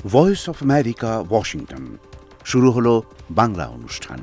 Voice of America, Washington. শুরু হলো বাংলা অনুষ্ঠান।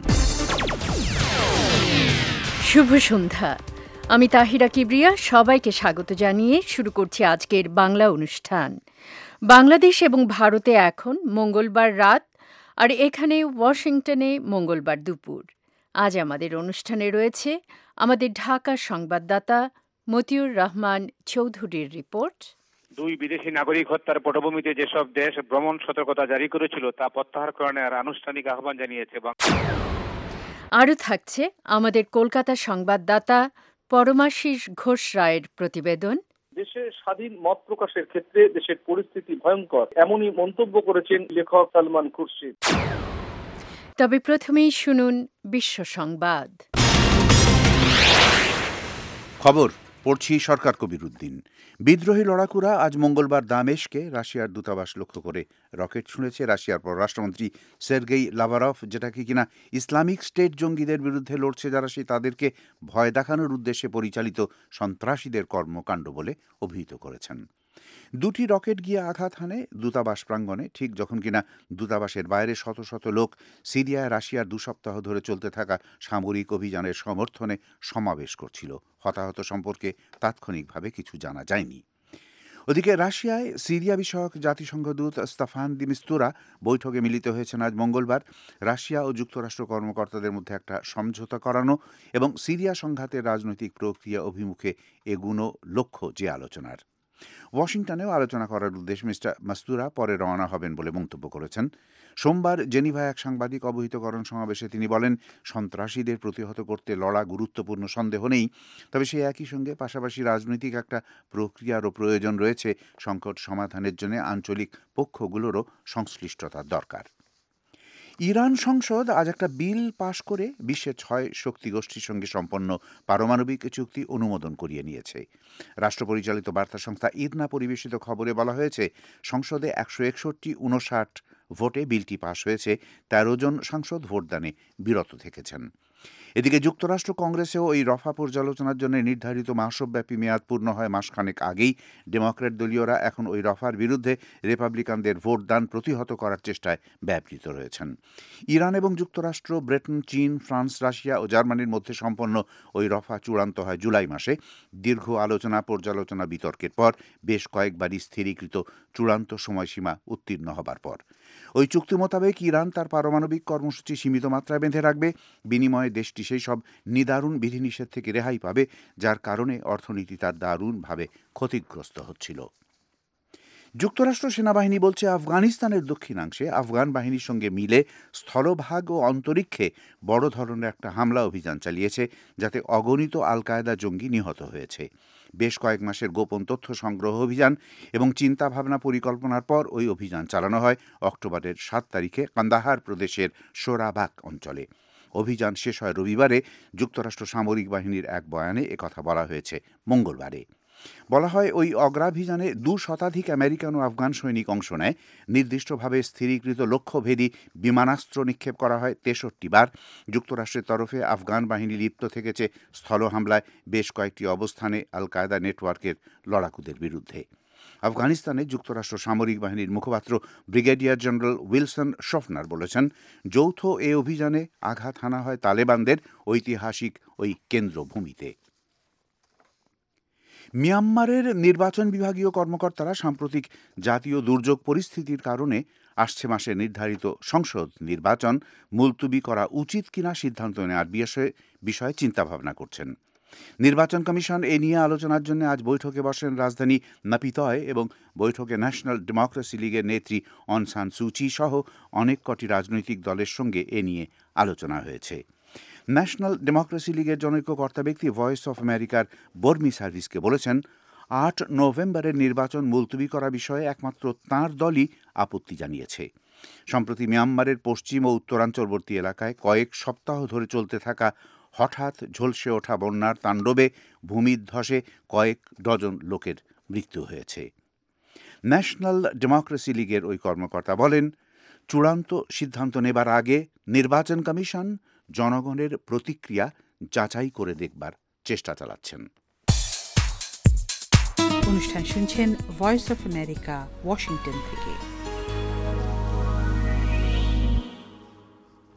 শুভ সন্ধ্যা। আমি তাহিরা কিবরিয়া সবাইকে স্বাগত জানিয়ে শুরু করছি আজকের বাংলা অনুষ্ঠান। বাংলাদেশ এবং ভারতে এখন মঙ্গলবার রাত, আর এখানে ওয়াশিংটনে মঙ্গলবার দুপুর। আজ আমাদের অনুষ্ঠানে রয়েছে আমাদের ঢাকার সংবাদদাতা মতিউর রহমান চৌধুরীর রিপোর্ট। দুই বিদেশি নাগরিক হত্যার পটভূমিতে যেসব দেশ ভ্রমণ সতর্কতা জারি করেছিল তা প্রত্যাহারের আনুষ্ঠানিক আহ্বান জানিয়েছে। আরও থাকছে আমাদের কলকাতা সংবাদদাতা পরমাশিস ঘোষ রায়ের প্রতিবেদন। দেশে স্বাধীন মত প্রকাশের ক্ষেত্রে দেশের পরিস্থিতি ভয়ঙ্কর, এমনই মন্তব্য করেছেন লেখক সালমান খুরশিদ। তবে প্রথমেই শুনুন বিশ্ব সংবাদ। খবর পড়ছি সরকার কবির উদ্দিন। বিদ্রোহী লড়াকুরা আজ মঙ্গলবার দামেস্কে রাশিয়ার দূতাবাস লক্ষ্য করে রকেট ছুঁড়েছে। রাশিয়ার পররাষ্ট্রমন্ত্রী সের্গেই লাভারভ যেটাকে কিনা ইসলামিক স্টেট জঙ্গিদের বিরুদ্ধে লড়ছে যারা তাদেরকে ভয় দেখানোর উদ্দেশ্যে পরিচালিত সন্ত্রাসীদের কর্মকাণ্ড বলে অভিহিত করেছেন। দুটি রকেট গিয়ে আঘাত হানে দূতাবাস প্রাঙ্গণে, ঠিক যখন কিনা দূতাবাসের বাইরে শত শত লোক সিরিয়ায় রাশিয়ার 2 সপ্তাহ ধরে চলতে থাকা সামরিক অভিযানের সমর্থনে সমাবেশ করছিল। হতাহত সম্পর্কে তাৎক্ষণিকভাবে কিছু জানা যায়নি। ওদিকে রাশিয়ায় সিরিয়া বিষয়ক জাতিসংঘ দূত স্তাফান দি মিস্তুরা বৈঠকে মিলিত হয়েছেন আজ মঙ্গলবার। রাশিয়া ও যুক্তরাষ্ট্র কর্মকর্তাদের মধ্যে একটা সমঝোতা করানো এবং সিরিয়া সংঘাতের রাজনৈতিক প্রক্রিয়া অভিমুখে এগুনো লক্ষ্য যে আলোচনার। ওয়াশিংটনেও আলোচনা করার উদ্দেশ্যে মিস্টার মাস্তুরা পরে রওনা হবেন বলে মন্তব্য করেছেন। সোমবার জেনিভায় এক সাংবাদিক অবহিতকরণ সমাবেশে তিনি বলেন, সন্ত্রাসীদের প্রতিহত করতে লড়া গুরুত্বপূর্ণ, সন্দেহ নেই। তবে সেই একই সঙ্গে পাশাপাশি রাজনৈতিক একটা প্রক্রিয়ারও প্রয়োজন রয়েছে। সংকট সমাধানের জন্য আঞ্চলিক পক্ষগুলোরও সংশ্লিষ্টতার দরকার। ইরান সংসদ আজ একটা বিল পাশ করে বিশ্বের 6 শক্তি গোষ্ঠীর সঙ্গে সম্পন্ন পারমাণবিক চুক্তি অনুমোদন করিয়ে নিয়েছে। রাষ্ট্র পরিচালিত বার্তা সংস্থা ইরনা পরিবেশিত খবরে বলা হয়েছে, সংসদে 161-59 ভোটে বিলটি পাশ হয়েছে। 13 জন সাংসদ ভোটদানে বিরত থেকেছেন। এদিকে যুক্তরাষ্ট্র কংগ্রেসেও এই রফা পর্যালোচনার জন্য নির্ধারিত মাসব্যাপী মেয়াদ পূর্ণ হয় মাসখানেক আগেই। ডেমোক্র্যাট দলীয়রা এখন ওই রফার বিরুদ্ধে রিপাবলিকানদের ভোটদান প্রতিহত করার চেষ্টায় ব্যাপৃত রয়েছেন। ইরান এবং যুক্তরাষ্ট্র, ব্রিটেন, চীন, ফ্রান্স, রাশিয়া ও জার্মানির মধ্যে সম্পন্ন ওই রফা চূড়ান্ত হয় জুলাই মাসে। দীর্ঘ আলোচনা পর্যালোচনা বিতর্কের পর বেশ কয়েকবারই স্থিরীকৃত চূড়ান্ত সময়সীমা উত্তীর্ণ হবার পর ওই চুক্তি মোতাবেক ইরান তার পারমাণবিক কর্মসূচি সীমিত মাত্রায় বেঁধে রাখবে। বিনিময়ে দেশটি সেই সব নিদারুণ বিধিনিষেধ থেকে রেহাই পাবে যার কারণে অর্থনীতি তার দারুণভাবে ক্ষতিগ্রস্ত হচ্ছিল। যুক্তরাষ্ট্র সেনাবাহিনী বলছে, আফগানিস্তানের দক্ষিণাংশে আফগান বাহিনীর সঙ্গে মিলে স্থলভাগ ও অন্তরিক্ষে বড় ধরনের একটা হামলা অভিযান চালিয়েছে, যাতে অগণিত আল কায়েদা জঙ্গি নিহত হয়েছে। বেশ কয়েক মাসের গোপন তথ্য সংগ্রহ অভিযান এবং চিন্তাভাবনা পরিকল্পনার পর ওই অভিযান চালানো হয় অক্টোবরের 7 তারিখে কান্দাহার প্রদেশের সোরাবাক অঞ্চলে। অভিযান শেষ হয় রবিবারে। যুক্তরাষ্ট্র সামরিক বাহিনীর এক বয়ানে একথা বলা হয়েছে মঙ্গলবারে। বলা হয়, ওই অগ্রাভিযানে 2 শতাধিক আমেরিকান ও আফগান সৈনিক অংশ নেয়। নির্দিষ্টভাবে স্থিরীকৃত লক্ষ্যভেদী বিমানাস্ত্র নিক্ষেপ করা হয় 63 বার। যুক্তরাষ্ট্রের তরফে আফগান বাহিনী লিপ্ত থেকেছে স্থল হামলায় বেশ কয়েকটি অবস্থানে আল কায়েদা নেটওয়ার্কের লড়াকুদের বিরুদ্ধে। আফগানিস্তানে যুক্তরাষ্ট্র সামরিক বাহিনীর মুখপাত্র ব্রিগেডিয়ার জেনারেল উইলসন শফনার বলেছেন, যৌথ এ অভিযানে আঘাত হানা হয় তালেবানদের ঐতিহাসিক ওই কেন্দ্রভূমিতে। মিয়ানমারের নির্বাচন বিভাগীয় কর্মকর্তারা সাম্প্রতিক জাতীয় দুর্যোগ পরিস্থিতির কারণে আসছে মাসে নির্ধারিত সংসদ নির্বাচন মুলতুবি করা উচিত কিনা সিদ্ধান্ত নেওয়ার বিষয়ে চিন্তাভাবনা করছেন। নির্বাচন কমিশন এ নিয়ে আলোচনার জন্য আজ বৈঠকে বসেন রাজধানী নাপিতয় এবং বৈঠকে ন্যাশনাল ডেমোক্রেসি লীগের নেত্রী অং সান সুচি সহ অনেক কটি রাজনৈতিক দলের সঙ্গে এ নিয়ে আলোচনা হয়েছে। ন্যাশনাল ডেমোক্রেসি লীগের জনৈক কর্তা ব্যক্তি ভয়েস অফ আমেরিকার বর্মি সার্ভিসকে বলেছেন, 8 নভেম্বরের নির্বাচন মুলতুবি করা বিষয়ে একমাত্র তাঁর দলই আপত্তি জানিয়েছে। সম্প্রতি মিয়ানমারের পশ্চিম ও উত্তরাঞ্চলবর্তী এলাকায় কয়েক সপ্তাহ ধরে চলতে থাকা হঠাৎ ঝলসে ওঠা বন্যার তাণ্ডবে ভূমিধ্বসে কয়েক ডজন লোকের মৃত্যু হয়েছে। ন্যাশনাল ডেমোক্রেসি লীগের ওই কর্মকর্তা বলেন, চূড়ান্ত সিদ্ধান্ত নেবার আগে নির্বাচন কমিশন জনগণের প্রতিক্রিয়া যাচাই করে দেখবার চেষ্টা চালাচ্ছেন। অনুষ্ঠান শুনছেন ভয়েস অফ আমেরিকা, ওয়াশিংটন থেকে।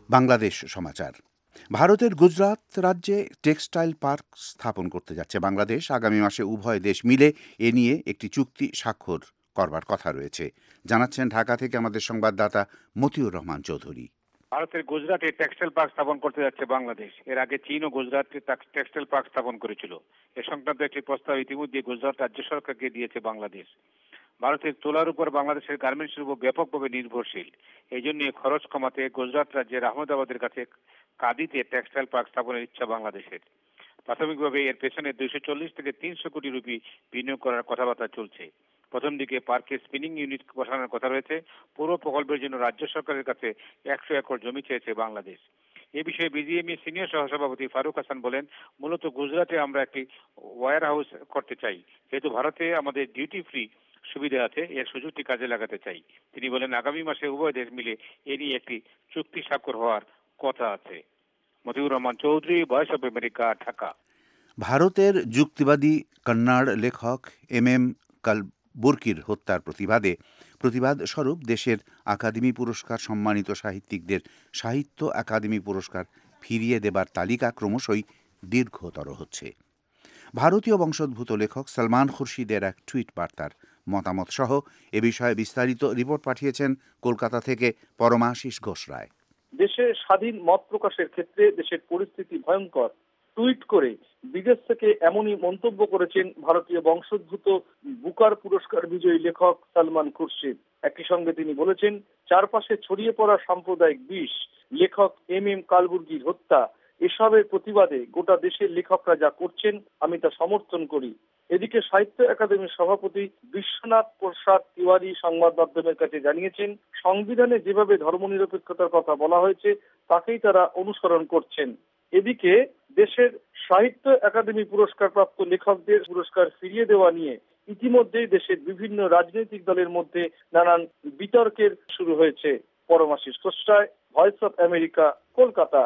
বাংলাদেশ সমাচার। ভারতের গুজরাট রাজ্যে টেক্সটাইল পার্ক স্থাপন করতে যাচ্ছে বাংলাদেশ। আগামী মাসে উভয় দেশ মিলে এ নিয়ে একটি চুক্তি স্বাক্ষর করবার কথা রয়েছে, জানাচ্ছেন ঢাকা থেকে আমাদের সংবাদদাতা মতিউর রহমান চৌধুরী। ভারতের গুজরাটে টেক্সটাইল পার্ক স্থাপন করতে যাচ্ছে বাংলাদেশ। এর আগে চীন ও গুজরাটে টেক্সটাইল পার্ক স্থাপন করেছিল। এ সংক্রান্ত একটি প্রস্তাব ইতিমধ্যে গুজরাট রাজ্য সরকারকে দিয়েছে বাংলাদেশ। ভারতের তোলার উপর বাংলাদেশের গার্মেন্টস শিল্প ব্যাপকভাবে নির্ভরশীল। এই জন্য খরচ কমাতে গুজরাট রাজ্যের আহমেদাবাদের কাছে কাদিতে টেক্সটাইল পার্ক স্থাপনের ইচ্ছা বাংলাদেশের। প্রাথমিকভাবে এর পেছনে 240 থেকে 300 কোটি রুপি বিনিয়োগ করার কথাবার্তা চলছে। প্রথম দিকে পার্কে স্পিনিং ইউনিট বসানোর কথা রয়েছে। পুরো প্রকল্পের জন্য রাজ্য সরকারের কাছে 100 একর জমি চেয়েছে বাংলাদেশ। এ বিষয়ে বিজিএমইএ সিনিয়র সহসভাপতি ফারুক হাসান বলেন, মূলত গুজরাটে আমরা একটি ওয়্যার হাউস করতে চাই। যেহেতু ভারতে আমাদের ডিউটি ফ্রি সুবিধা আছে, এর সুযোগটি কাজে লাগাতে চাই। তিনি বলেন, আগামী মাসে উভয় দেশ মিলে এ নিয়ে একটি চুক্তি স্বাক্ষর হওয়ার কথা আছে। Motiur Rahman Chowdhury, voice of America, Dhaka. ভারতের যুক্তিবাদী কন্নড় লেখক এম কালবুর্গির হত্যার প্রতিবাদ স্বরূপ দেশের আকাদেমি পুরস্কার সম্মানিত সাহিত্যিকদের সাহিত্য আকাদেমি পুরস্কার ফিরিয়ে দেবার তালিকা ক্রমশই দীর্ঘতর হচ্ছে। ভারতীয় বংশোদ্ভূত লেখক সলমান খুরশিদের এক টুইট বার্তার মতামত সহ এ বিষয়ে বিস্তারিত রিপোর্ট পাঠিয়েছেন কলকাতা থেকে পরমাশিস ঘোষ রায়। দেশে স্বাধীন মত প্রকাশের ক্ষেত্রে দেশের পরিস্থিতি ভয়ঙ্কর। টুইট করে বিদেশ থেকে এমনই মন্তব্য করেছেন ভারতীয় বংশোদ্ভূত বুকার পুরস্কার বিজয়ী লেখক সলমান খুরশিদ। একই সঙ্গে তিনি বলেছেন, চারপাশে ছড়িয়ে পড়া সাম্প্রদায়িক বিষ, লেখক এম কালবুর্গির হত্যা, এসবের প্রতিবাদে গোটা দেশের লেখকরা যা করছেন আমি তা সমর্থন করি। এদিকে সাহিত্য একাডেমির সভাপতি বিশ্বনাথ প্রসাদ তিওয়ারি সংবাদ মাধ্যমের কাছে জানিয়েছেন, সংবিধানে যেভাবে ধর্মনিরপেক্ষতার কথা বলা হয়েছে তাকেই তারা অনুসরণ করছেন। এদিকে দেশের সাহিত্য একাডেমি পুরস্কার প্রাপ্ত লেখকদের পুরস্কার ফিরিয়ে দেওয়া নিয়ে ইতিমধ্যেই দেশের বিভিন্ন রাজনৈতিক দলের মধ্যে নানান বিতর্কের শুরু হয়েছে। Paramashis Ghosh Roy, voice of America, Kolkata.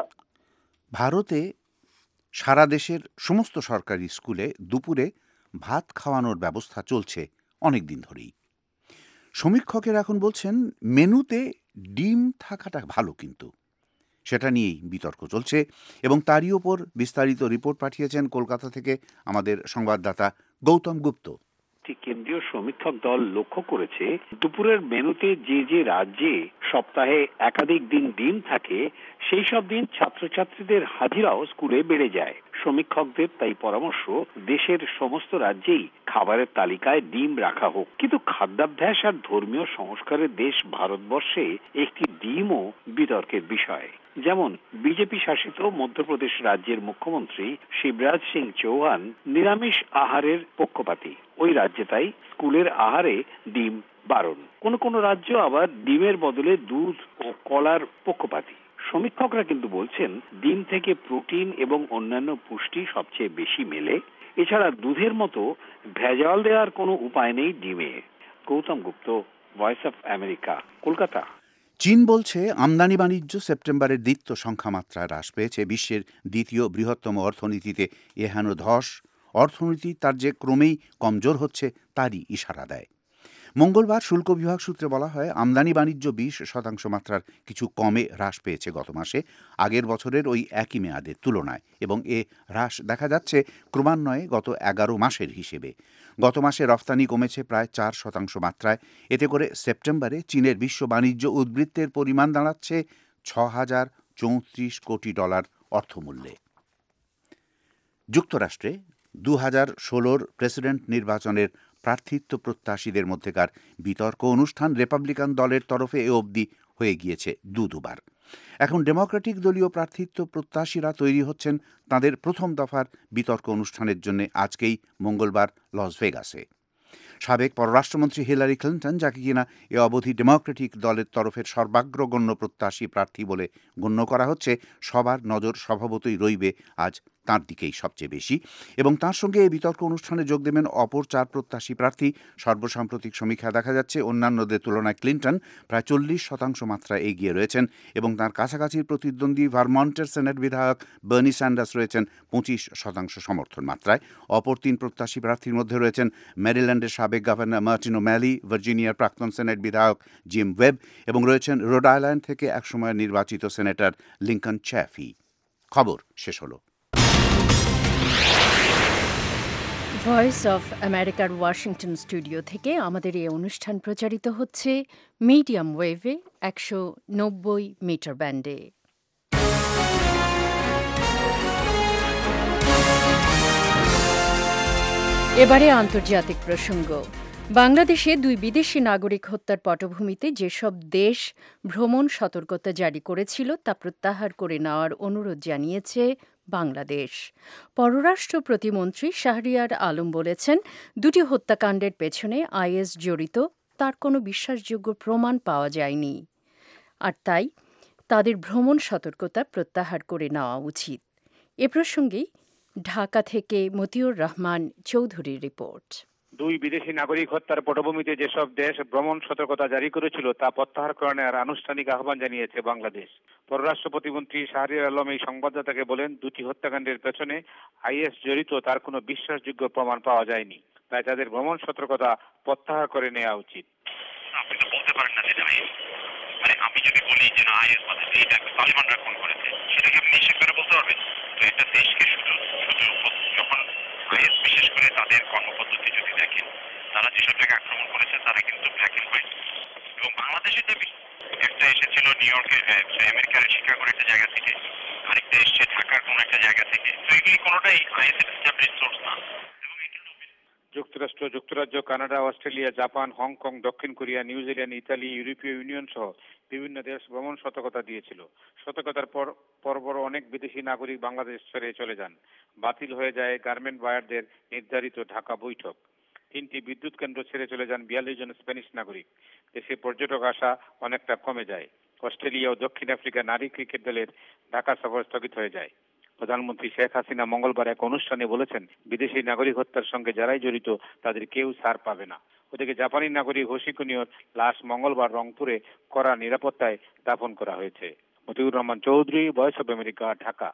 ভারতে সারা দেশের সমস্ত সরকারি স্কুলে দুপুরে ভাত খাওয়ানোর ব্যবস্থা চলছে অনেক দিন ধরেই। সমীক্ষকেরা এখন বলছেন মেনুতে ডিম থাকাটা ভালো, কিন্তু সেটা নিয়েই বিতর্ক চলছে এবং তারই ওপর বিস্তারিত রিপোর্ট পাঠিয়েছেন কলকাতা থেকে আমাদের সংবাদদাতা গৌতম গুপ্ত। কেন্দ্রীয় সমীক্ষক দল লক্ষ্য করেছে, দুপুরের মেনুতে যে যে রাজ্যে সপ্তাহে একাধিক দিন ডিম থাকে সেই সব দিন ছাত্রছাত্রীদের হাজিরাও স্কুলে বেড়ে যায়। সমীক্ষকদের তাই পরামর্শ, দেশের সমস্ত রাজ্যেই খাবারের তালিকায় ডিম রাখা হোক। কিন্তু খাদ্যাভ্যাস আর ধর্মীয় সংস্কারের দেশ ভারতবর্ষে একটি ডিমও বিতর্কের বিষয়। যেমন বিজেপি শাসিত মধ্যপ্রদেশ রাজ্যের মুখ্যমন্ত্রী শিবরাজ সিং চৌহান নিরামিষ আহারের পক্ষপাতী। ওই রাজ্যে তাই স্কুলের আহারে ডিম বারণ। কোন কোন রাজ্য আবার ডিমের বদলে দুধ ও কলার পক্ষপাতী। সমীক্ষকরা কিন্তু বলছেন, ডিম থেকে প্রোটিন এবং অন্যান্য পুষ্টি সবচেয়ে বেশি মেলে। এছাড়া দুধের মতো ভেজাল দেওয়ার কোনো উপায় নেই ডিমে। Gautam Gupta, voice of America, Kolkata. চীন বলছে আমদানি বাণিজ্য সেপ্টেম্বরের দ্বিতীয় সংখ্যামাত্রা হ্রাস পেয়েছে। বিশ্বের দ্বিতীয় বৃহত্তম অর্থনীতিতে এহেন ধস অর্থনীতি তার যে ক্রমেই কমজোর হচ্ছে তারই ইশারা দেয়। মঙ্গলবার শুল্ক বিভাগ সূত্রে বলা হয়, আমদানি বাণিজ্য 20% মাত্রার কিছু কমে হ্রাস পেয়েছে গত মাসে আগের বছরের ওই একই মেয়াদের তুলনায়, এবং এ হ্রাস দেখা যাচ্ছে ক্রমান্বয়ে গত 11 মাসের হিসেবে। গত মাসে রফতানি কমেছে প্রায় 4% মাত্রায়। এতে করে সেপ্টেম্বরে চীনের বিশ্ব বাণিজ্য উদ্বৃত্তের পরিমাণ দাঁড়াচ্ছে $6,034 কোটি অর্থমূল্যে। যুক্তরাষ্ট্রে 2016 প্রেসিডেন্ট নির্বাচনের প্রার্থিত্ব প্রত্যাশীদের মধ্যেকার বিতর্ক অনুষ্ঠান রিপাবলিকান দলের তরফে এ অবধি হয়ে গিয়েছে দুবার। এখন ডেমোক্রেটিক দলীয় প্রার্থিত্ব প্রত্যাশীরা তৈরি হচ্ছেন তাদের প্রথম দফার বিতর্ক অনুষ্ঠানের জন্য আজকেই মঙ্গলবার লস ভেগাসে। সাবেক পররাষ্ট্রমন্ত্রী হিলারি ক্লিন্টন, যাকে কিনা এ অবধি ডেমোক্রেটিক দলের তরফের সর্বাগ্রগণ্য প্রত্যাশী প্রার্থী বলে গণ্য করা হচ্ছে, সবার নজর স্বভাবতই রইবে আজ তাঁর দিকেই সবচেয়ে বেশি এবং তাঁর সঙ্গে এই বিতর্ক অনুষ্ঠানে যোগ দেবেন অপর 4 প্রত্যাশী প্রার্থী। সর্বসাম্প্রতিক সমীক্ষা দেখা যাচ্ছে অন্যান্যদের তুলনায় ক্লিন্টন প্রায় 40% মাত্রায় এগিয়ে রয়েছেন এবং তাঁর কাছাকাছির প্রতিদ্বন্দ্বী ভারমন্টের সেনেট বিধায়ক বার্নি স্যান্ডার্স রয়েছেন 25% সমর্থন মাত্রায়। অপর 3 প্রত্যাশী প্রার্থীর মধ্যে রয়েছেন ম্যারিল্যান্ডের সাবেক গভর্নর মার্টিন ওম্যালি, ভার্জিনিয়ার প্রাক্তন সেনেট বিধায়ক জিম ওয়েব এবং রয়েছেন রোড আইল্যান্ড থেকে একসময় নির্বাচিত সেনেটর লিঙ্কন চ্যাফি। খবর শেষ হলো। ভয়েস অফ আমেরিকার ওয়াশিংটন স্টুডিও থেকে আমাদের এই অনুষ্ঠান প্রচারিত হচ্ছে মিডিয়াম ওয়েভে 190 মিটার ব্যান্ডে। এবারে আন্তর্জাতিক প্রসঙ্গ। বাংলাদেশে 2 বিদেশি নাগরিক হত্যার পটভূমিতে যেসব দেশ ভ্রমণ সতর্কতা জারি করেছিল তা প্রত্যাহার করে নেওয়ার অনুরোধ জানিয়েছে বাংলাদেশ। পররাষ্ট্র প্রতিমন্ত্রী শাহরিয়ার আলম বলেছেন, 2টি হত্যাকাণ্ডের পেছনে আইএস জড়িত তার কোনো বিশ্বাসযোগ্য প্রমাণ পাওয়া যায়নি, আর তাই তাদের ভ্রমণ সতর্কতা প্রত্যাহার করে নেওয়া উচিত। এ প্রসঙ্গেই ঢাকা থেকে মতিউর রহমান চৌধুরীর রিপোর্ট। 2 বিদেশি নাগরিক হত্যার পটভূমিতে যেসব দেশ ভ্রমণ সতর্কতা জারি করেছিল তা প্রত্যাহার করে নেওয়ার আনুষ্ঠানিক আহ্বান জানিয়েছে বাংলাদেশ। পররাষ্ট্র প্রতিমন্ত্রী শাহরিয়ার আলম এই সংবাদদাতাকে বলেন, 2টি হত্যাকাণ্ডের পেছনে আইএস জড়িত তার কোনো বিশ্বাসযোগ্য প্রমাণ পাওয়া যায়নি, তাই তাদের ভ্রমণ সতর্কতা প্রত্যাহার করে নেওয়া উচিত। আপনি তো বলতে পারেন না যেটা আইএস, মানে আমি যদি বলি যে না আইএস মানে এইটা তালিবানরা খুন করেছে, সেটাকে আপনি নিশ্চিত করে বলতে পারবেন? তো একটা দেশকে শুধু যখন আইএস বিশেষ করে তাদের কর্মপদ্ধতি যদি দেখেন, তারা যেসব জায়গায় আক্রমণ করেছে তারা কিন্তু ব্ল্যাক এন্ড হোয়াইট। এবং বাংলাদেশে যে একটা এসেছিল নিউ ইয়র্কের আমেরিকার শিকাগোর একটা জায়গা থেকে, আরেকটা এসছে ঢাকার কোন একটা জায়গা থেকে, তো এগুলি কোনোটাই আইএস এর এস্টাবলিশড সোর্স না। যুক্তরাষ্ট্র, যুক্তরাজ্য, কানাডা, অস্ট্রেলিয়া, জাপান, হংকং, দক্ষিণ কোরিয়া, নিউজিল্যান্ড, ইতালি, ইউরোপীয় ইউনিয়ন সহ বিভিন্ন দেশ ভ্রমণ সতর্কতা দিয়েছিল। সতর্কতার পর অনেক বিদেশি নাগরিক বাংলাদেশ ছেড়ে চলে যান। বাতিল হয়ে যায় গার্মেন্ট বায়ারদের নির্ধারিত ঢাকা বৈঠক। 3টি বিদ্যুৎ কেন্দ্র ছেড়ে চলে যান 42 জন স্প্যানিশ নাগরিক। দেশে পর্যটক আসা অনেকটা কমে যায়। অস্ট্রেলিয়া ও দক্ষিণ আফ্রিকা নারী ক্রিকেট দলের ঢাকা সফর স্থগিত হয়ে যায়। প্রধানমন্ত্রী শেখ হাসিনা মঙ্গলবার এক অনুষ্ঠানে বলেছেন, বিদেশি নাগরিক হত্যার সঙ্গে যারাই জড়িত তাদের কেউ ছাড় পাবে না। ওদিকে জাপানি নাগরিক হোশিকুনিওর লাশ মঙ্গলবার রংপুরে কড়া নিরাপত্তায় দাফন করা হয়েছে। Motiur Rahman Chowdhury, voice of America, Dhaka.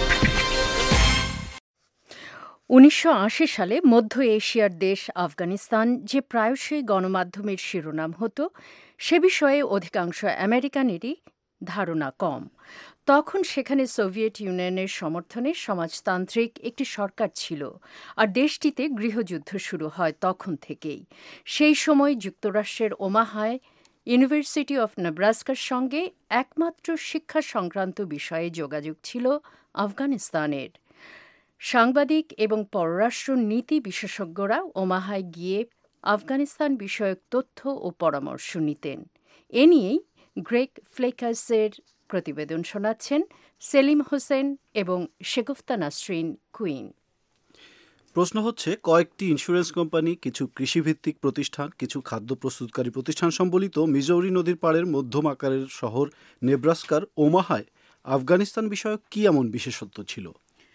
1980 সালে মধ্য এশিয়ার দেশ আফগানিস্তান যে প্রায়শই গণমাধ্যমের শিরোনাম হতো, সে বিষয়ে অধিকাংশ আমেরিকানেরই ধারণা কম। তখন সেখানে সোভিয়েত ইউনিয়নের সমর্থনে সমাজতান্ত্রিক একটি সরকার ছিল, আর দেশটিতে গৃহযুদ্ধ শুরু হয় তখন থেকেই। সেই সময় যুক্তরাষ্ট্রের ওমাহায় ইউনিভার্সিটি অফ নেব্রাস্কার সঙ্গে একমাত্র শিক্ষা সংক্রান্ত বিষয়ে যোগাযোগ ছিল আফগানিস্তানের। সাংবাদিক এবং পররাষ্ট্র নীতি বিশেষজ্ঞরা ওমাহায় গিয়ে আফগানিস্তান বিষয়ক তথ্য ও পরামর্শ নিতেন। এ নিয়েই গ্রেগ ফ্লেকার্সের প্রতিবেদন শোনাচ্ছেন সেলিম হোসেন এবং শেগুফতা নাসরিন কুইন। প্রশ্ন হচ্ছে, কয়েকটি ইন্স্যুরেন্স কোম্পানি, কিছু কৃষিভিত্তিক প্রতিষ্ঠান, কিছু খাদ্য প্রস্তুতকারী প্রতিষ্ঠান সম্বলিত মিজৌরি নদীর পাড়ের মধ্যম আকারের শহর নেব্রাস্কার ওমাহায় আফগানিস্তান বিষয়ক কী এমন বিশেষত্ব ছিল?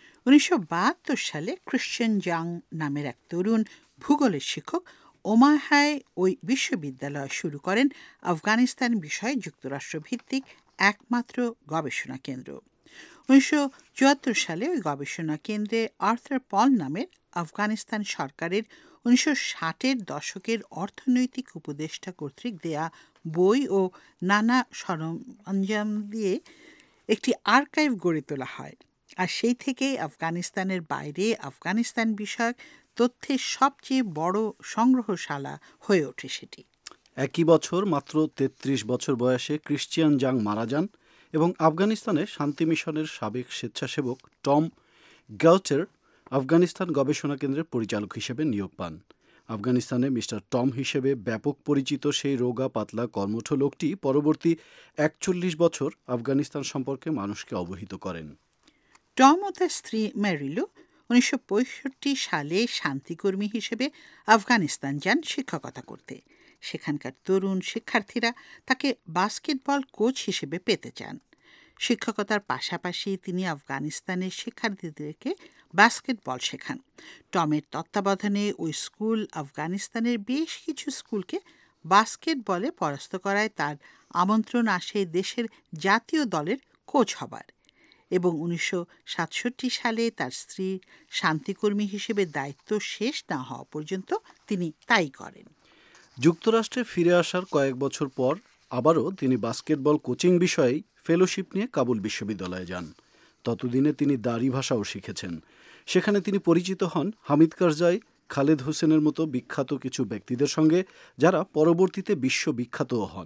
1972 সালে ক্রিশ্চিয়ান জাং নামের এক তরুণ ভূগোলের শিক্ষক ওমাহায় ওই বিশ্ববিদ্যালয় শুরু করেন আফগানিস্তান বিষয়ে যুক্তরাষ্ট্রভিত্তিক একমাত্র গবেষণা কেন্দ্র। 1974 সালে ওই গবেষণা কেন্দ্রে আর্থার পল নামের আফগানিস্তান সরকারের 1960-এর দশকের অর্থনৈতিক উপদেষ্টা কর্তৃক দেয়া বই ও নানা সরঞ্জাম দিয়ে একটি আর্কাইভ গড়ে তোলা হয়। আর সেই থেকেই আফগানিস্তানের বাইরে আফগানিস্তান বিষয়ক তথ্যের সবচেয়ে বড় সংগ্রহশালা হয়ে ওঠে সেটি। একই বছর মাত্র 33 বছর বয়সে ক্রিশ্চিয়ান জাং মারা যান এবং আফগানিস্তানের শান্তি মিশনের সাবেক স্বেচ্ছাসেবক টম গাউটের আফগানিস্তান গবেষণা কেন্দ্রের পরিচালক হিসেবে নিয়োগ পান। আফগানিস্তানে মিস্টার টম হিসেবে ব্যাপক পরিচিত সেই রোগা পাতলা কর্মঠ লোকটি পরবর্তী 41 বছর আফগানিস্তান সম্পর্কে মানুষকে অবহিত করেন। টম ও তার স্ত্রী ম্যারিলু 1965 সালে শান্তিকর্মী হিসেবে আফগানিস্তান যান শিক্ষকতা করতে। সেখানকার তরুণ শিক্ষার্থীরা তাকে বাস্কেটবল কোচ হিসেবে পেতে চান। শিক্ষকতার পাশাপাশি তিনি আফগানিস্তানের শিক্ষার্থীদেরকে বাস্কেটবল শেখান। টমের তত্ত্বাবধানে ওই স্কুল আফগানিস্তানের বেশ কিছু স্কুলকে বাস্কেটবলে পরাস্ত করায় তার আমন্ত্রণ আসে দেশের জাতীয় দলের কোচ হবার এবং 1967 সালে তার স্ত্রীর শান্তিকর্মী হিসেবে দায়িত্ব শেষ না হওয়া পর্যন্ত তিনি তাই করেন। যুক্তরাষ্ট্রে ফিরে আসার কয়েক বছর পর আবারও তিনি বাস্কেটবল কোচিং বিষয়েই ফেলোশিপ নিয়ে কাবুল বিশ্ববিদ্যালয়ে যান। ততদিনে তিনি দারি ভাষাও শিখেছেন। সেখানে তিনি পরিচিত হন হামিদ কারজাই, খালেদ হোসেনের মতো বিখ্যাত কিছু ব্যক্তিদের সঙ্গে, যারা পরবর্তীতে বিশ্ববিখ্যাতও হন।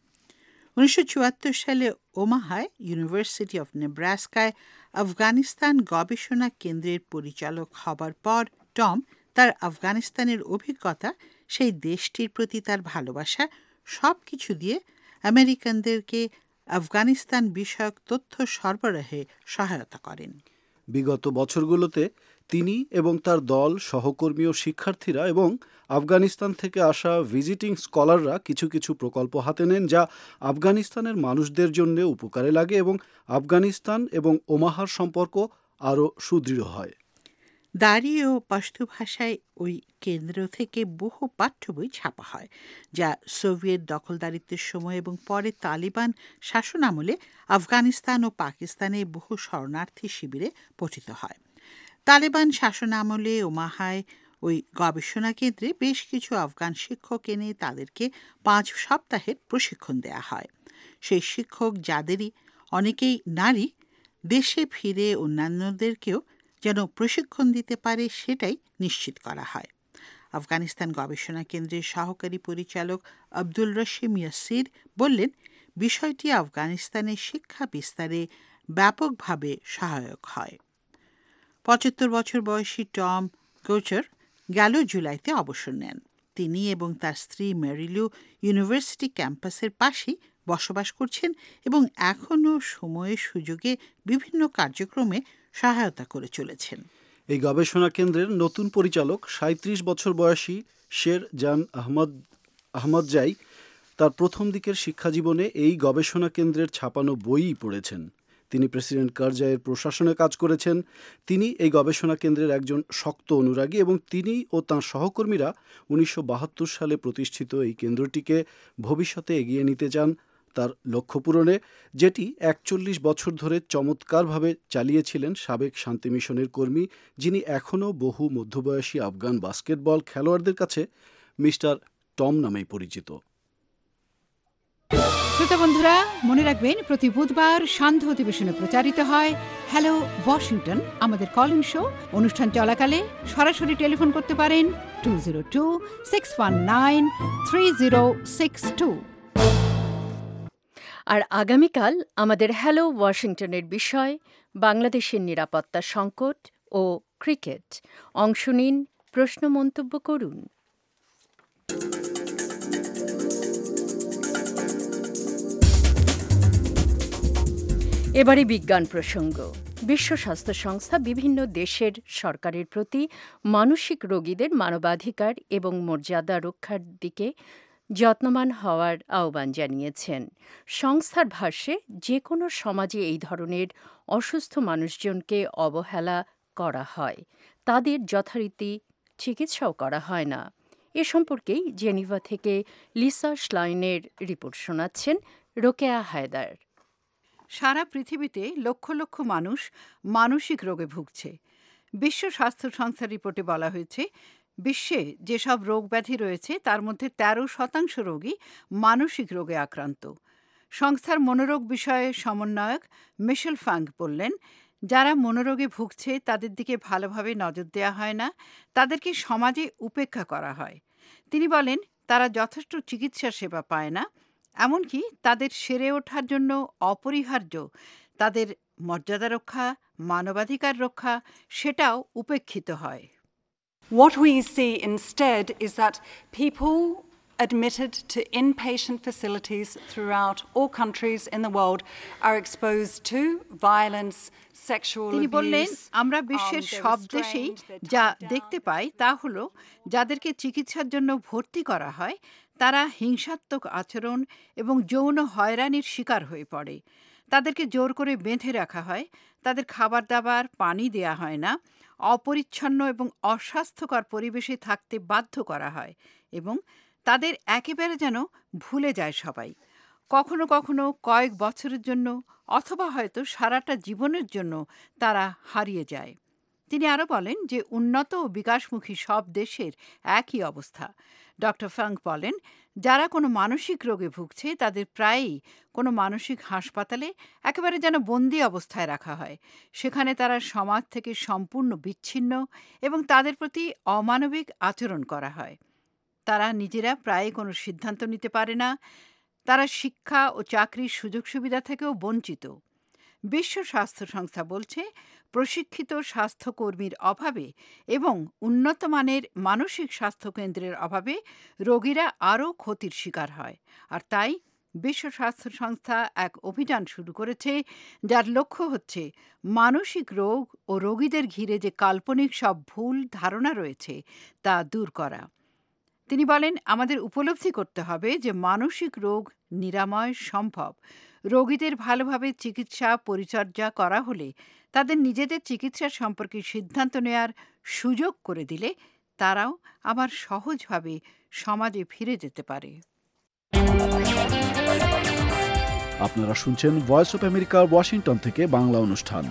1974 সালে ওমাহায় ইউনিভার্সিটি অফ নেব্রাস্কায় আফগানিস্তান গবেষণা কেন্দ্রের পরিচালক হবার পর টম তার আফগানিস্তানের অভিজ্ঞতা, সেই দেশটির প্রতি তার ভালোবাসা সব কিছু দিয়ে আমেরিকানদেরকে আফগানিস্তান বিষয়ক তথ্য সরবরাহে সহায়তা করেন। বিগত বছরগুলোতে তিনি এবং তার দল, সহকর্মী ও শিক্ষার্থীরা এবং আফগানিস্তান থেকে আসা ভিজিটিং স্কলাররা কিছু কিছু প্রকল্প হাতে নেন, যা আফগানিস্তানের মানুষদের জন্য উপকারে লাগে এবং আফগানিস্তান এবং ওমাহার সম্পর্ক আরও সুদৃঢ় হয়। দারি ও পশতু ভাষায় ওই কেন্দ্র থেকে বহু পাঠ্য বই ছাপা হয়, যা সোভিয়েত দখলদারিত্বের সময় এবং পরে তালিবান শাসনামলে আফগানিস্তান ও পাকিস্তানে বহু শরণার্থী শিবিরে পঠিত হয়। তালেবান শাসনামলে ওমাহায় ওই গবেষণা কেন্দ্রে বেশ কিছু আফগান শিক্ষক এনে তাদেরকে 5 সপ্তাহের প্রশিক্ষণ দেয়া হয়। সেই শিক্ষক, যাদেরই অনেকেই নারী, দেশে ফিরে অন্যান্যদেরকেও যেন প্রশিক্ষণ দিতে পারে সেটাই নিশ্চিত করা হয়। আফগানিস্তান গবেষণা কেন্দ্রের সহকারী পরিচালক আব্দুল রশিম ইয়াসির বললেন, বিষয়টি আফগানিস্তানের শিক্ষা বিস্তারে ব্যাপকভাবে সহায়ক হয়। 75 বছর বয়সী টম কোচার গেল জুলাইতে অবসর নেন। তিনি এবং তার স্ত্রী মেরিলু ইউনিভার্সিটি ক্যাম্পাসের পাশেই বসবাস করছেন এবং এখনও সময়ে সুযোগে বিভিন্ন কার্যক্রমে সহায়তা করে চলেছেন। এই গবেষণা কেন্দ্রের নতুন পরিচালক 37 বছর বয়সী শের জান আহমদজাই তার প্রথম দিকের শিক্ষাজীবনে এই গবেষণা কেন্দ্রের ছাপানো বইই পড়েছেন। তিনি প্রেসিডেন্ট কারজাইয়ের প্রশাসনে কাজ করেছেন। তিনি এই গবেষণা কেন্দ্রের একজন শক্ত অনুরাগী এবং তিনি ও তাঁর সহকর্মীরা 1972 সালে প্রতিষ্ঠিত এই কেন্দ্রটিকে ভবিষ্যতে এগিয়ে নিতে চান তার লক্ষ্য পূরণে, যেটি 41 বছর ধরে চমৎকারভাবে চালিয়েছিলেন সাবেক শান্তি মিশনের কর্মী, যিনি এখনও বহু মধ্যবয়সী আফগান বাস্কেটবল খেলোয়াড়দের কাছে মিস্টার টম নামেই পরিচিত। শ্রোতা বন্ধুরা, মনে রাখবেন প্রতি বুধবার সান্ধ্য অধিবেশনে প্রচারিত হয় হ্যালো ওয়াশিংটন, আমাদের কল ইন শো। অনুষ্ঠান চলাকালে সরাসরি টেলিফোন করতে পারেন 202-619-3062। আর আগামীকাল আমাদের হ্যালো ওয়াশিংটনের বিষয় বাংলাদেশের নিরাপত্তা সংকট ও ক্রিকেট। অংশ নিন, প্রশ্ন মন্তব্য করুন। এবারে বিজ্ঞান প্রসঙ্গ। বিশ্ব স্বাস্থ্য সংস্থা বিভিন্ন দেশের সরকারের প্রতি মানসিক রোগীদের মানবাধিকার এবং মর্যাদা রক্ষার দিকে যত্নবান হওয়ার আহ্বান জানিয়েছেন। সংস্থার ভাষ্যে যে কোনো সমাজে এই ধরনের অসুস্থ মানুষজনকে অবহেলা করা হয়, তাদের যথারীতি চিকিৎসাও করা হয় না। এ সম্পর্কেই জেনিভা থেকে লিসা শ্লাইনের রিপোর্ট শোনাচ্ছেন রোকেয়া হায়দার। সারা পৃথিবীতে লক্ষ লক্ষ মানুষ মানসিক রোগে ভুগছে। বিশ্ব স্বাস্থ্য সংস্থার রিপোর্টে বলা হয়েছে, বিশ্বে যেসব রোগ ব্যাধি রয়েছে তার মধ্যে 13% রোগী মানসিক রোগে আক্রান্ত। সংস্থার মনোরোগ বিষয়ে সমন্বয়ক মিশেল ফাঙ্ক বললেন, যারা মনোরোগে ভুগছে তাদের দিকে ভালোভাবে নজর দেওয়া হয় না, তাদেরকে সমাজে উপেক্ষা করা হয়। তিনি বলেন, তারা যথেষ্ট চিকিৎসা সেবা পায় না, এমনকি তাদের সেরে ওঠার জন্য অপরিহার্য তাদের মর্যাদা রক্ষা, মানবাধিকার রক্ষা, সেটাও উপেক্ষিত হয়। What we see instead is that people admitted to inpatient facilities throughout all countries in the world are exposed to violence, sexual abuse. তিনি বললেন, আমরা বিশ্বের সব দেশেই যা দেখতে পাই তা হলো, যাদেরকে চিকিৎসার জন্য ভর্তি করা হয় তারা হিংসাত্মক আচরণ এবং যৌন হয়রানির শিকার হয়ে পড়ে। তাদেরকে জোর করে বেঁধে রাখা হয়, তাদের খাবার দাবার পানি দেয়া হয় না, অপরিচ্ছন্ন এবং অস্বাস্থ্যকর পরিবেশে থাকতে বাধ্য করা হয় এবং তাদের একেবারে যেন ভুলে যায় সবাই। কখনো কখনো কয়েক বছরের জন্য অথবা হয়তো সারাটা জীবনের জন্য তারা হারিয়ে যায়। তিনি আরও বলেন যে উন্নত ও বিকাশমুখী সব দেশের একই অবস্থা। ডক্টর ফাঙ্ক বলেন, যারা কোনো মানসিক রোগে ভুগছে তাদের প্রায়ই কোনো মানসিক হাসপাতালে একেবারে যেন বন্দি অবস্থায় রাখা হয়। সেখানে তারা সমাজ থেকে সম্পূর্ণ বিচ্ছিন্ন এবং তাদের প্রতি অমানবিক আচরণ করা হয়। তারা নিজেরা প্রায় কোনো সিদ্ধান্ত নিতে পারে না। তারা শিক্ষা ও চাকরির সুযোগ সুবিধা থেকেও বঞ্চিত। বিশ্ব স্বাস্থ্য সংস্থা বলছে, প্রশিক্ষিত স্বাস্থ্যকর্মীর অভাবে এবং উন্নত মানের মানসিক স্বাস্থ্য কেন্দ্রের অভাবে রোগীরা আরও ক্ষতির শিকার হয়। আর তাই বিশ্ব স্বাস্থ্য সংস্থা এক অভিযান শুরু করেছে, যার লক্ষ্য হচ্ছে মানসিক রোগ ও রোগীদের ঘিরে যে কাল্পনিক সব ভুল ধারণা রয়েছে তা দূর করা। তিনি বলেন, আমাদের উপলব্ধি করতে হবে যে মানসিক রোগ নিরাময় সম্ভব। রোগীদের ভালোভাবে চিকিৎসা পরিচর্যা করা হলে, তাদের নিজেদের চিকিৎসা সম্পর্কে সিদ্ধান্ত নেয়ার সুযোগ করে দিলে তারাও আবার সহজভাবে সমাজে ফিরে যেতে পারে। আপনারা শুনছেন ভয়েস অফ আমেরিকার ওয়াশিংটন থেকে বাংলা অনুষ্ঠান।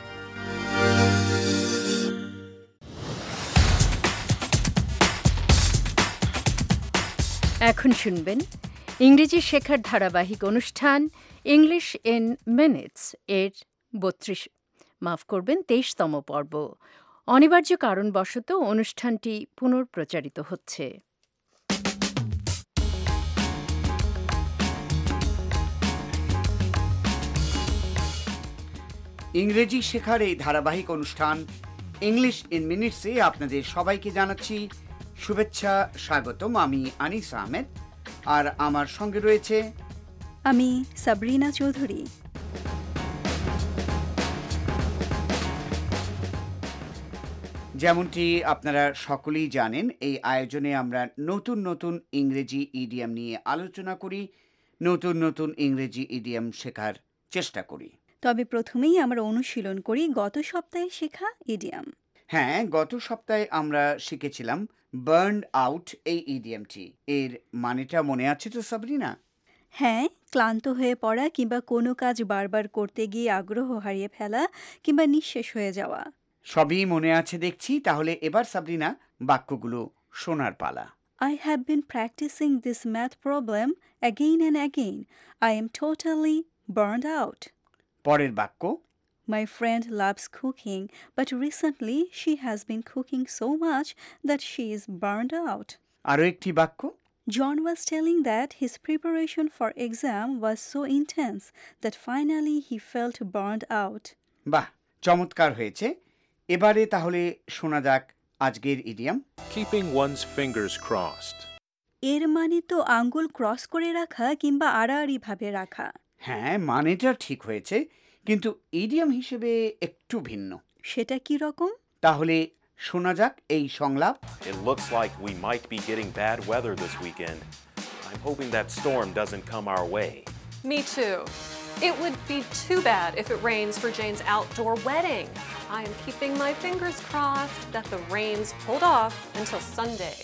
এখন শুনবেন ইংরেজি শেখার ধারাবাহিক অনুষ্ঠান ইংলিশ ইন মিনিটস এর 23তম পর্ব। অনিবার্য কারণবশত অনুষ্ঠানটি পুনঃপ্রচারিত হচ্ছে। ইংরেজি শেখার এই ধারাবাহিক অনুষ্ঠান ইংলিশ ইন মিনিটসে আপনাদের সবাইকে জানাচ্ছি শুভেচ্ছা, স্বাগতম। আমি আনিস আহমেদ, আর আমার সঙ্গে রয়েছে আমি সাবরিনা চৌধুরী। যেমনটি আপনারা সকলেই জানেন, এই আয়োজনে আমরা নতুন নতুন ইংরেজি ইডিয়াম নিয়ে আলোচনা করি, নতুন নতুন ইংরেজি ইডিয়াম শেখার চেষ্টা করি। তবে প্রথমেই আমরা অনুশীলন করি গত সপ্তাহে শেখা ইডিয়াম। হ্যাঁ, গত সপ্তাহে আমরা শিখেছিলাম বার্ন আউট এই ইডিয়ামটি। এর মানেটা মনে আছে তো সাবরিনা? হ্যাঁ, ক্লান্ত হয়ে পড়া কিংবা কোনো কাজ বারবার করতে গিয়ে আগ্রহ হারিয়ে ফেলা কিংবা নিঃশেষ হয়ে যাওয়া। সবই মনে আছে দেখছি। তাহলে এবার সাবরিনা, বাক্যগুলো শোনার পালা। I have been practicing this math problem again and again. I am totally burned out. পরের বাক্য, My friend loves cooking, but recently she has been cooking so much that she is burned out. আরও একটি বাক্য, John was telling that his preparation for exam was so intense that finally he felt burned out. বাহ, চমৎকার হয়েছে। এবারে তাহলে শোনা যাক আজকের idiom. Keeping one's fingers crossed. এর মানে তো আঙ্গুল ক্রস করে রাখা কিংবা আড়াআড়িভাবে রাখা। হ্যাঁ, মানেটা ঠিক হয়েছে, কিন্তু ইডিয়াম হিসেবে একটু ভিন্ন। সেটা কি রকম? তাহলে শোনা যাক এই সংলাপ। It looks like we might be getting bad weather this weekend. I'm hoping that storm doesn't come our way. Me too. It would be too bad if it rains for Jane's outdoor wedding. I am keeping my fingers crossed that the rains hold off until Sunday.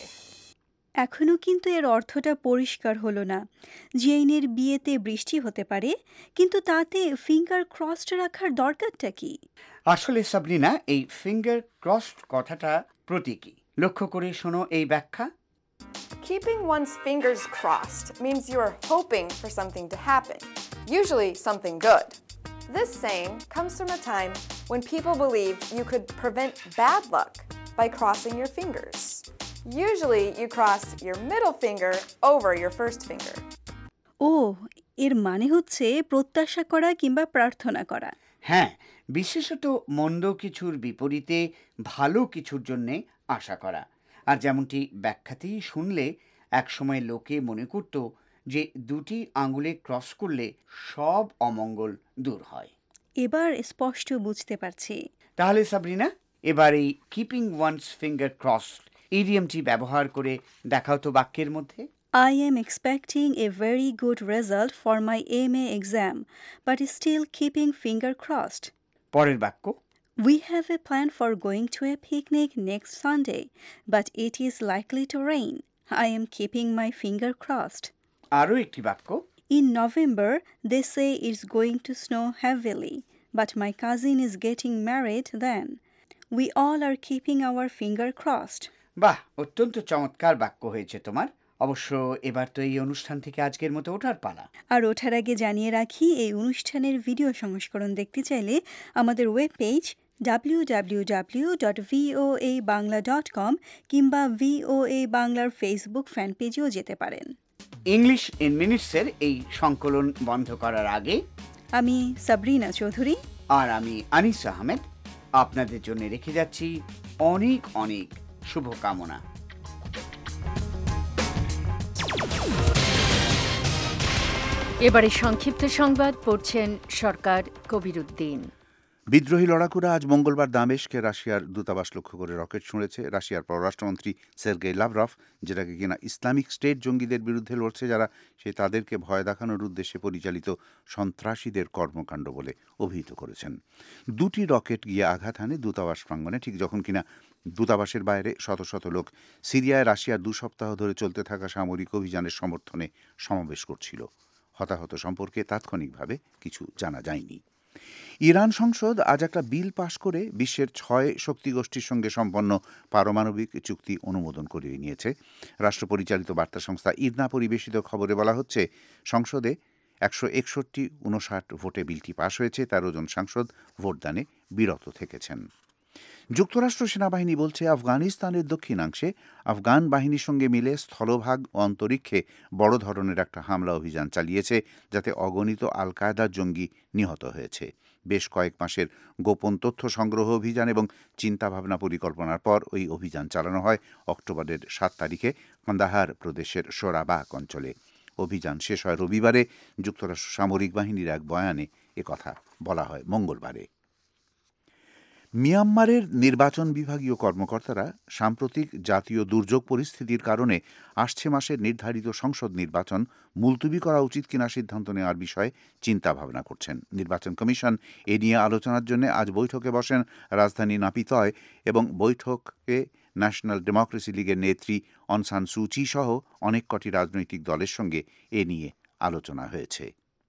এখনও কিন্তু এর অর্থটা পরিষ্কার হলো না। জেইনের বিয়েতে বৃষ্টি হতে পারে, কিন্তু তাতে ফিঙ্গার ক্রসড রাখার দরকারটা কি? আসলে সাবরিনা, এই ফিঙ্গার ক্রসড কথাটা প্রতীকী। লক্ষ্য করে শোনো এই ব্যাখ্যা। Keeping one's fingers crossed means you are hoping for something to happen, usually something good. This saying comes from a time when people believed you could prevent bad luck by crossing your fingers. Usually you cross your middle finger over your first finger. ও, এর মানে হচ্ছে প্রত্যাশা করা কিংবা প্রার্থনা করা। হ্যাঁ, বিশেষত মন্দ কিছুর বিপরীতে ভালো কিছুর জন্যে আশা করা। আর যেমনটি ব্যাখ্যাতেই শুনলে, একসময় লোকে মনে করত যে দুটি আঙুলে ক্রস করলে সব অমঙ্গল দূর হয়। এবার স্পষ্ট বুঝতে পারছি। তাহলে সাবরিনা, এবার এই কিপিং ওয়ানস ফিঙ্গার ক্রসড ইডিয়ামটি ব্যবহার করে দেখাও তো বাক্যের মধ্যে। I am expecting a very good result for my MA exam, but still keeping finger crossed. পরের বাক্য, We have a plan for going to a picnic next Sunday, but it is likely to rain. I am keeping my finger crossed. আরও একটি বাক্য, In November, they say it's going to snow heavily, but my cousin is getting married then. We all are keeping our finger crossed. বাহ, অত্যন্ত চমৎকার বাক্য হয়েছে তোমার। অবশ্য এবার তো এই অনুষ্ঠান থেকে আজকের মতো ওঠার পালা। আর ওঠার আগে জানিয়ে রাখি, এই অনুষ্ঠানের ভিডিও সংস্করণ দেখতে চাইলে আমাদের ওয়েব পেজ www.voabangla.com কিংবা VOA বাংলার ফেসবুক ফ্যান পেজেও যেতে পারেন। ইংলিশ ইন মিনিটসের এই সংকলন বন্ধ করার আগে আমি সাবরিনা চৌধুরী আর আমি আনিস আহমেদ আপনাদের জন্য রেখে যাচ্ছি অনেক অনেক শুভকামনা। এবারে সংক্ষিপ্ত সংবাদ পড়ছেন সরকার কবিরুদ্দিন। বিদ্রোহী লড়াকুরা আজ মঙ্গলবার দামেস্কে রাশিয়ার দূতাবাস লক্ষ্য করে রকেট ছুঁড়েছে। রাশিয়ার পররাষ্ট্রমন্ত্রী সের্গেই লাভরভ, যেটাকে কিনা ইসলামিক স্টেট জঙ্গিদের বিরুদ্ধে লড়ছে যারা, সে তাদেরকে ভয় দেখানোর উদ্দেশ্যে পরিচালিত সন্ত্রাসীদের কর্মকাণ্ড বলে অভিহিত করেছেন। দুটি রকেট গিয়ে আঘাত হানে দূতাবাস প্রাঙ্গণে, ঠিক যখন কিনা দূতাবাসের বাইরে শত শত লোক সিরিয়ায় রাশিয়ার 2 সপ্তাহ ধরে চলতে থাকা সামরিক অভিযানের সমর্থনে সমাবেশ করছিল। হতাহত সম্পর্কে তাৎক্ষণিকভাবে কিছু জানা যায়নি। ইরান সংসদ আজ একটা বিল পাশ করে বিশ্বের 6 শক্তিগোষ্ঠীর সঙ্গে সম্পন্ন পারমাণবিক চুক্তি অনুমোদন করিয়ে নিয়েছে। রাষ্ট্র পরিচালিত বার্তা সংস্থা ইরনা পরিবেশিত খবরে বলা হচ্ছে, সংসদে 161-59 ভোটে বিলটি পাশ হয়েছে। 13 জন সাংসদ ভোটদানে বিরত থেকেছেন। যুক্তরাষ্ট্র সেনাবাহিনী বলছে, আফগানিস্তানের দক্ষিণাংশে আফগান বাহিনীর সঙ্গে মিলে স্থলভাগ ও অন্তরিক্ষে বড় ধরনের একটা হামলা অভিযান চালিয়েছে, যাতে অগণিত আল কায়দার জঙ্গি নিহত হয়েছে। বেশ কয়েক মাসের গোপন তথ্য সংগ্রহ অভিযান এবং চিন্তাভাবনা পরিকল্পনার পর ওই অভিযান চালানো হয় অক্টোবরের 7 তারিখে কান্দাহার প্রদেশের সোরাবাক অঞ্চলে। অভিযান শেষ হয় রবিবারে। যুক্তরাষ্ট্র সামরিক বাহিনীর এক বয়ানে একথা বলা হয় মঙ্গলবারে। মিয়ানমারের নির্বাচন বিভাগীয় কর্মকর্তারা সাম্প্রতিক জাতীয় দুর্যোগ পরিস্থিতির কারণে আসছে মাসের নির্ধারিত সংসদ নির্বাচন মুলতবি করা উচিত কিনা সিদ্ধান্ত নেওয়ার বিষয়ে চিন্তা ভাবনা করছেন। নির্বাচন কমিশন এ নিয়ে আলোচনার জন্য আজ বৈঠকে বসেন রাজধানী নাপিতয়, এবং বৈঠকে ন্যাশনাল ডেমোক্রেসি লীগের নেত্রী অং সান সু চি সহ অনেক কটি রাজনৈতিক দলের সঙ্গে এ নিয়ে আলোচনা হয়েছে।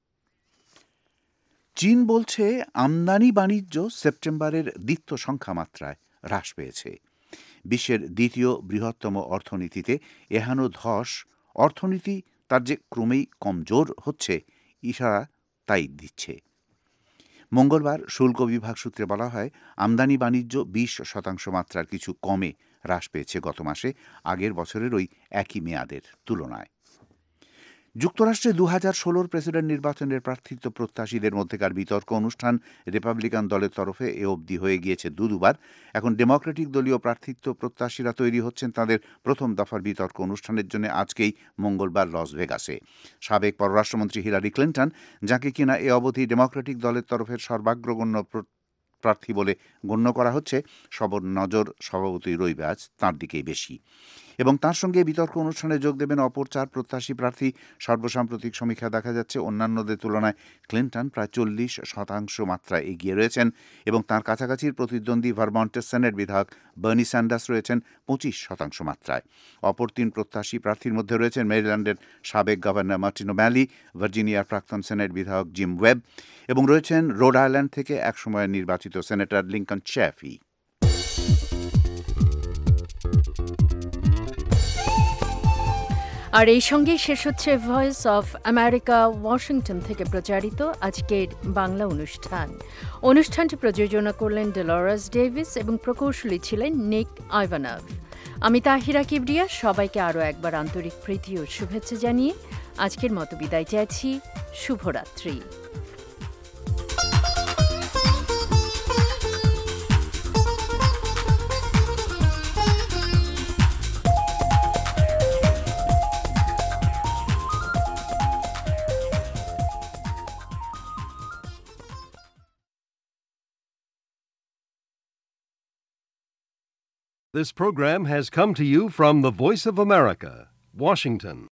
চীন বলছে, আমদানি বাণিজ্য সেপ্টেম্বরের দ্বিতীয় সংখ্যা মাত্রায় হ্রাস পেয়েছে। বিশ্বের দ্বিতীয় বৃহত্তম অর্থনীতিতে এহানো ধস, অর্থনীতি তার যে ক্রমেই কমজোর হচ্ছে ইশারা তাই দিচ্ছে। মঙ্গলবার শুল্ক বিভাগ সূত্রে বলা হয়, আমদানি বাণিজ্য 20% মাত্রার কিছু কমে হ্রাস পেয়েছে গত মাসে, আগের বছরের ওই একই মেয়াদের তুলনায়। যুক্তরাষ্ট্রে 2016 প্রেসিডেন্ট নির্বাচনের প্রার্থিত্ব প্রত্যাশীদের মধ্যেকার বিতর্ক অনুষ্ঠান রিপাবলিকান দলের তরফে এ অবধি হয়ে গিয়েছে দুবার। এখন ডেমোক্রেটিক দলীয় প্রার্থিত্ব প্রত্যাশীরা তৈরি হচ্ছেন তাদের প্রথম দফার বিতর্ক অনুষ্ঠানের জন্য আজকেই মঙ্গলবার লস ভেগাসে। সাবেক পররাষ্ট্রমন্ত্রী হিলারি ক্লিন্টন, যাকে কিনা এ অবধি ডেমোক্রেটিক দলের তরফের সর্বাগ্রগণ্য প্রার্থী বলে গণ্য করা হচ্ছে, সবার নজর স্বভাবতই রইবে আজ তাঁর দিকেই বেশি। এবং তার সঙ্গে বিতর্ক অনুষ্ঠানে যোগ দেবেন অপর 4 প্রত্যাশী প্রার্থী। সর্বসাম্প্রতিক সমীক্ষা দেখা যাচ্ছে অন্যান্যদের তুলনায় ক্লিন্টন প্রায় 40% মাত্রায় এগিয়ে রয়েছেন, এবং তার কাছাকাছির প্রতিদ্বন্দ্বী ভারমন্টের সেনেট বিধায়ক বার্নি স্যান্ডার্স রয়েছেন 25% মাত্রায়। অপর 3 প্রত্যাশী প্রার্থীর মধ্যে রয়েছেন মেরিল্যান্ডের সাবেক গভর্নর মার্টিন ও'ম্যালি, ভার্জিনিয়ার প্রাক্তন সেনেট বিধায়ক জিম ওয়েব, এবং রয়েছেন রোড আইল্যান্ড থেকে একসময়ের নির্বাচিত সেনেটর লিঙ্কন চ্যাফি। আর এই সঙ্গেই শেষ হচ্ছে ভয়েস অফ আমেরিকা ওয়াশিংটন থেকে প্রচারিত আজকের বাংলা অনুষ্ঠান। অনুষ্ঠানটি প্রযোজনা করলেন ডেলরাস ডেভিস এবং প্রকৌশলী ছিলেন নিক আইভানভ। আমি তাহিরা কিবরিয়া, সবাইকে আরও একবার আন্তরিক প্রীতি ও শুভেচ্ছা জানিয়ে আজকের মতো বিদায় চাইছি। শুভরাত্রি। This program has come to you from the Voice of America, Washington.